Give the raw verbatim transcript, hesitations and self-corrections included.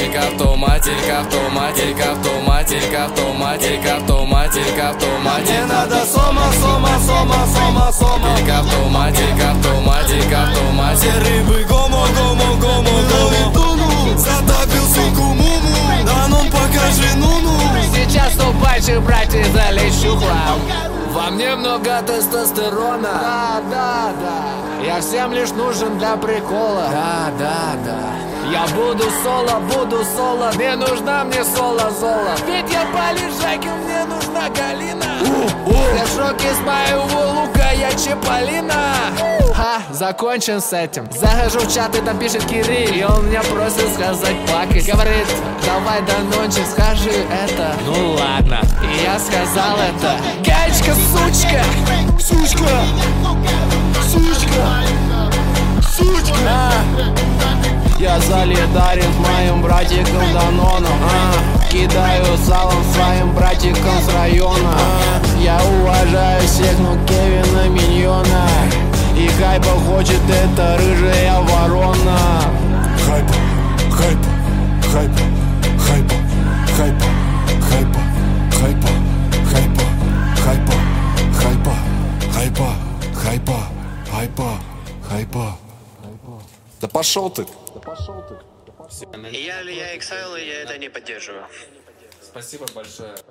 автоматик, автоматик, автоматик, автоматик, автоматик, автоматик. Мне надо сома, сома, сома, сома, сома. Автоматик, автоматик, автоматик. Все рыбы гомо, гомо, гомо, гомо. Затопил суку муму. Да ну покажи ну-ну. Сейчас у больших братьев залечу хлам. Во мне много тестостерона. Да, да, да. Я всем лишь нужен для прикола. Да, да, да. Я буду соло, буду соло. Мне нужна мне соло-золо. Ведь я по лежаке, мне нужна Галина. Я в шоке с моего лука, я Чиполлино. Ха, закончен с этим. Захожу в чат, и там пишет Кирилл. И он меня просит сказать плакать. Говорит, давай до ночи скажи это. Ну ладно. И я сказал это. Гаечка, сучка. Сучка. Сучка. Сучка. А, я солидарен с моим братиком Даноном. а, Кидаю салом своим братикам с района. а, Я уважаю всех, ну Кевина Миньона. И хайпа хочет эта рыжая ворона. Хайпа, хайпа, хайпа, хайпа, хайпа, хайпа, хайпа, хайпа, хайпа, хайпа, хайпа, хайпа, хайпа, хайпа. Да пошел ты. Я ли я Exile, и я это не поддерживаю. Спасибо большое.